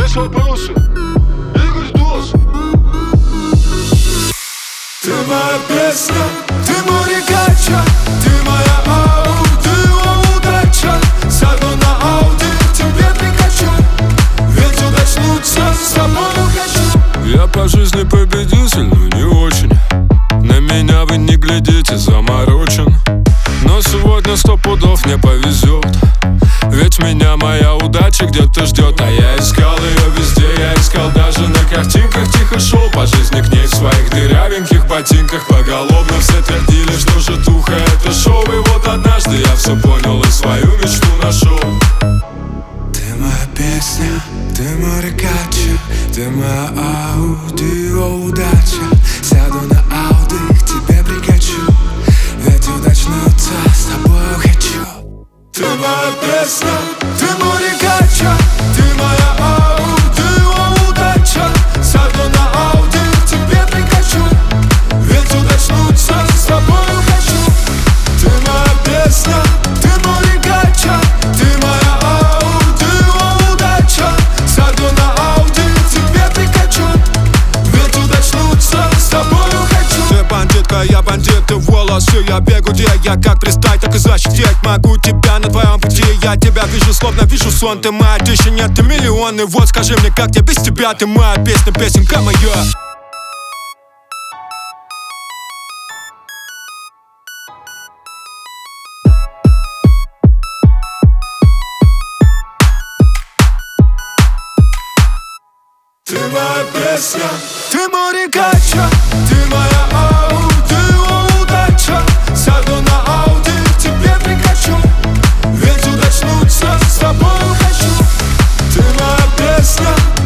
задать вопросы. Игорь Дос. Ты моя песня, ты море гача, ты моя аудио-удача. Сяду на Ауди, к тебе прикачу, ведь удачнуться с тобой хочу. Я по жизни победитель, но не очень. На меня вы не глядите, заморочен. Но сегодня 100 пудов не повезет, ведь меня моя удача где-то ждет. А я искал ее везде, я искал даже на картинках. Тихо шел по жизни к ней в своих дырявеньких ботинках. Поголовно все твердили, что житуха это шоу. И вот однажды я все понял и свою мечту нашел. Ты моя песня, ты море гача, ты моя аудио-удача. Сяду на Ауди, к тебе прикачу, ведь удачнуться с тобой хочу. Ты моя песня, ты море гача, ты моя аудио-удача. Сяду на Ауди, к тебе прикачу, ведь удачнуться с тобой хочу. Ты моя песня, ты море гача, ты моя аудио-удача. Сяду на Ауди, к тебе прикачу, ведь удачнуться с тобой хочу. Ты бандитка, я бандит, ты волосы, я бегу, где я как пристать, так и защитить могу тебя на твоем пути. Я тебя вижу, словно вижу сон. Ты моя тысяча, нет, ты миллионы. Вот скажи мне, как я без тебя, ты моя песня, песенка моя. Ты моя песня, ты море гача, ты моя аудио-удача. Сяду на Ауди, к тебе прикачу, ведь удачнуться с тобой хочу. Ты моя песня,